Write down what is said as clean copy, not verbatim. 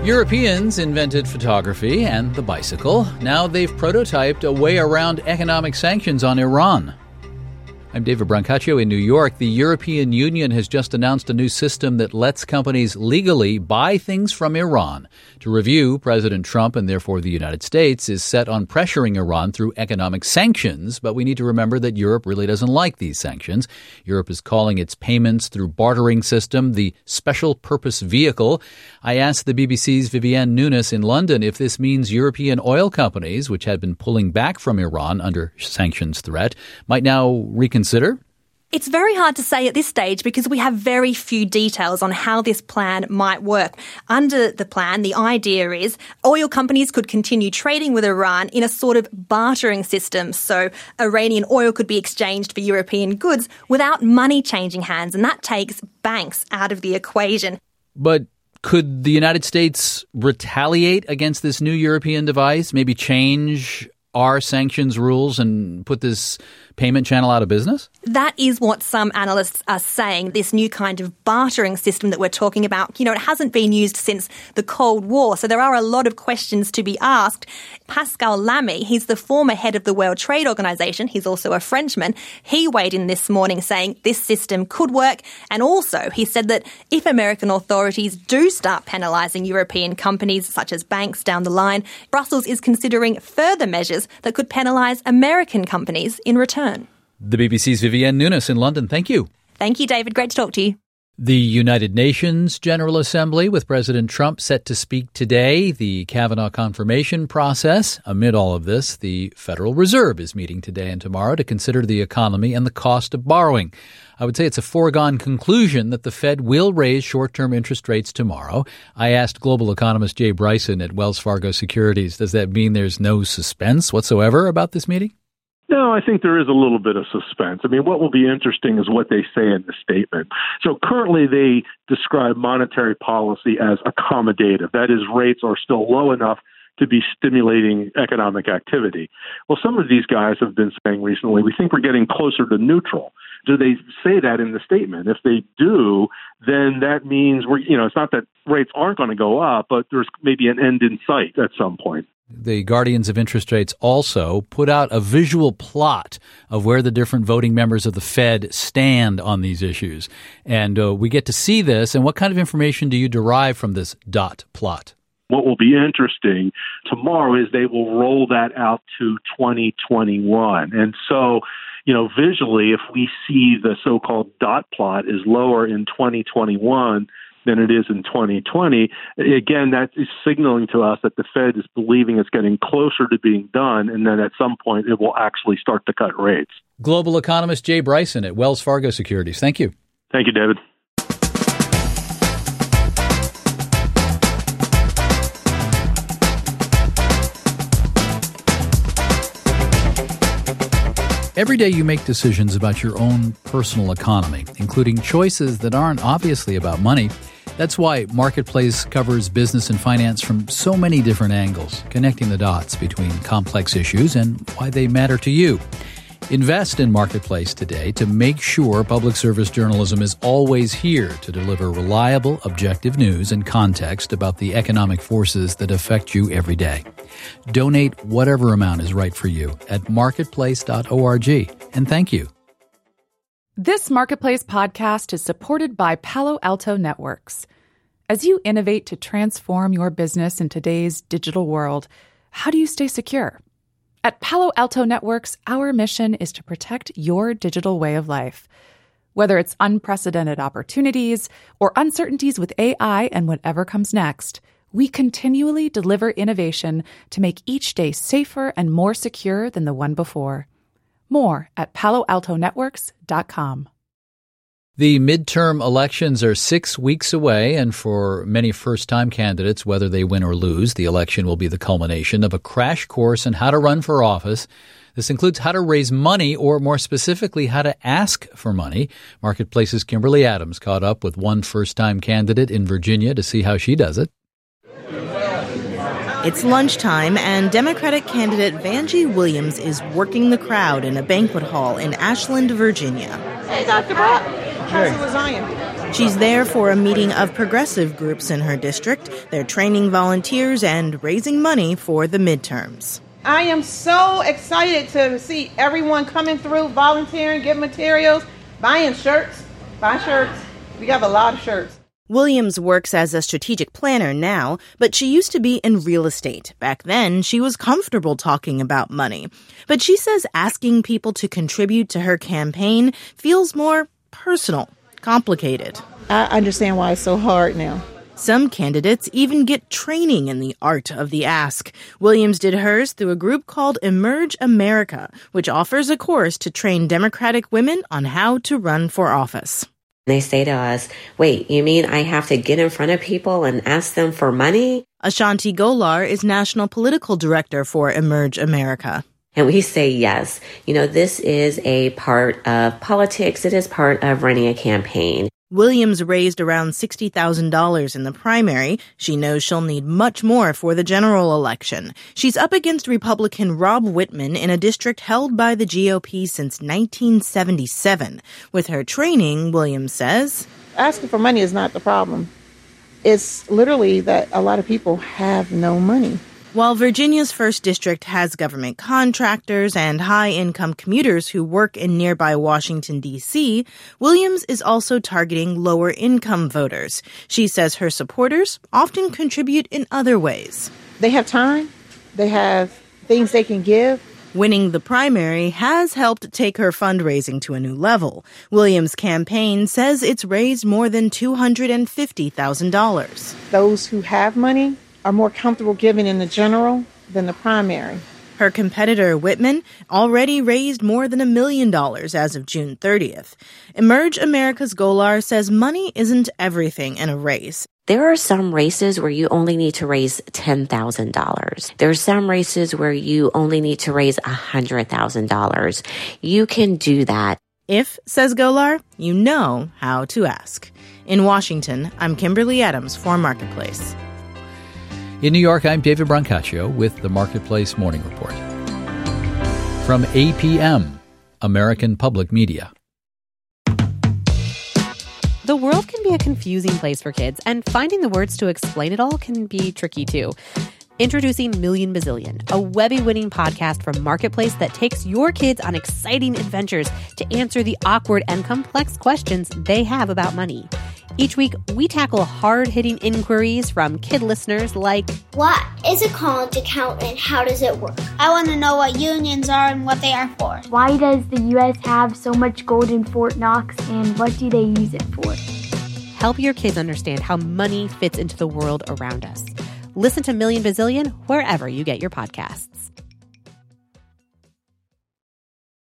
Europeans invented photography and the bicycle. Now they've prototyped a way around economic sanctions on Iran. I'm David Brancaccio in New York. The European Union has just announced a new system that lets companies legally buy things from Iran. To review, President Trump and therefore the United States is set on pressuring Iran through economic sanctions, but we need to remember that Europe really doesn't like these sanctions. Europe is calling its payments through bartering system the Special Purpose Vehicle. I asked the BBC's Vivienne Nunes in London if this means European oil companies, which had been pulling back from Iran under sanctions threat, might now reconsider. It's very hard to say at this stage because we have very few details on how this plan might work. Under the plan, the idea is oil companies could continue trading with Iran in a sort of bartering system. So Iranian oil could be exchanged for European goods without money changing hands, and that takes banks out of the equation. But could the United States retaliate against this new European device, maybe change our sanctions rules and put this payment channel out of business? That is what some analysts are saying. This new kind of bartering system that we're talking about, it hasn't been used since the Cold War. So there are a lot of questions to be asked. Pascal Lamy, he's the former head of the World Trade Organization. He's also a Frenchman. He weighed in this morning saying this system could work. And also he said that if American authorities do start penalizing European companies such as banks down the line, Brussels is considering further measures that could penalize American companies in return. The BBC's Vivienne Nunes in London. Thank you. Thank you, David. Great to talk to you. The United Nations General Assembly, with President Trump set to speak today, the Kavanaugh confirmation process. Amid all of this, the Federal Reserve is meeting today and tomorrow to consider the economy and the cost of borrowing. I would say it's a foregone conclusion that the Fed will raise short-term interest rates tomorrow. I asked global economist Jay Bryson at Wells Fargo Securities, does that mean there's no suspense whatsoever about this meeting? No, I think there is a little bit of suspense. I mean, what will be interesting is what they say in the statement. So currently they describe monetary policy as accommodative. That is, rates are still low enough to be stimulating economic activity. Well, some of these guys have been saying recently, we think we're getting closer to neutral. Do they say that in the statement? If they do, then that means it's not that rates aren't going to go up, but there's maybe an end in sight at some point. The guardians of interest rates also put out a visual plot of where the different voting members of the Fed stand on these issues. And we get to see this. And what kind of information do you derive from this dot plot? What will be interesting tomorrow is they will roll that out to 2021. And so, visually, if we see the so-called dot plot is lower in 2021 than it is in 2020, again, that is signaling to us that the Fed is believing it's getting closer to being done, and then at some point it will actually start to cut rates. Global economist Jay Bryson at Wells Fargo Securities. Thank you. Thank you, David. Every day you make decisions about your own personal economy, including choices that aren't obviously about money. That's why Marketplace covers business and finance from so many different angles, connecting the dots between complex issues and why they matter to you. Invest in Marketplace today to make sure public service journalism is always here to deliver reliable, objective news and context about the economic forces that affect you every day. Donate whatever amount is right for you at marketplace.org. And thank you. This Marketplace podcast is supported by Palo Alto Networks. As you innovate to transform your business in today's digital world, how do you stay secure? At Palo Alto Networks, our mission is to protect your digital way of life. Whether it's unprecedented opportunities or uncertainties with AI and whatever comes next, we continually deliver innovation to make each day safer and more secure than the one before. More at paloaltonetworks.com. The midterm elections are 6 weeks away, and for many first-time candidates, whether they win or lose, the election will be the culmination of a crash course in how to run for office. This includes how to raise money, or more specifically, how to ask for money. Marketplace's Kimberly Adams caught up with one first-time candidate in Virginia to see how she does it. It's lunchtime, and Democratic candidate Vanjie Williams is working the crowd in a banquet hall in Ashland, Virginia. Hey, Dr. Brock. How's the lasagna? She's there for a meeting of progressive groups in her district. They're training volunteers and raising money for the midterms. I am so excited to see everyone coming through, volunteering, getting materials, buying shirts. Buy shirts. We have a lot of shirts. Williams works as a strategic planner now, but she used to be in real estate. Back then, she was comfortable talking about money. But she says asking people to contribute to her campaign feels more personal, complicated. I understand why it's so hard now. Some candidates even get training in the art of the ask. Williams did hers through a group called Emerge America, which offers a course to train Democratic women on how to run for office. They say to us, wait, you mean I have to get in front of people and ask them for money? Ashanti Golar is National Political Director for Emerge America. And we say yes. This is a part of politics. It is part of running a campaign. Williams raised around $60,000 in the primary. She knows she'll need much more for the general election. She's up against Republican Rob Whitman in a district held by the GOP since 1977. With her training, Williams says, asking for money is not the problem. It's literally that a lot of people have no money. While Virginia's 1st District has government contractors and high-income commuters who work in nearby Washington, D.C., Williams is also targeting lower-income voters. She says her supporters often contribute in other ways. They have time. They have things they can give. Winning the primary has helped take her fundraising to a new level. Williams' campaign says it's raised more than $250,000. Those who have money are more comfortable giving in the general than the primary. Her competitor, Whitman, already raised more than $1 million as of June 30th. Emerge America's Golar says money isn't everything in a race. There are some races where you only need to raise $10,000. There are some races where you only need to raise $100,000. You can do that. If, says Golar, you know how to ask. In Washington, I'm Kimberly Adams for Marketplace. In New York, I'm David Brancaccio with the Marketplace Morning Report. From APM, American Public Media. The world can be a confusing place for kids, and finding the words to explain it all can be tricky too. Introducing Million Bazillion, a Webby-winning podcast from Marketplace that takes your kids on exciting adventures to answer the awkward and complex questions they have about money. Each week, we tackle hard-hitting inquiries from kid listeners like, what is a college account and how does it work? I want to know what unions are and what they are for. Why does the U.S. have so much gold in Fort Knox and what do they use it for? Help your kids understand how money fits into the world around us. Listen to Million Bazillion wherever you get your podcasts.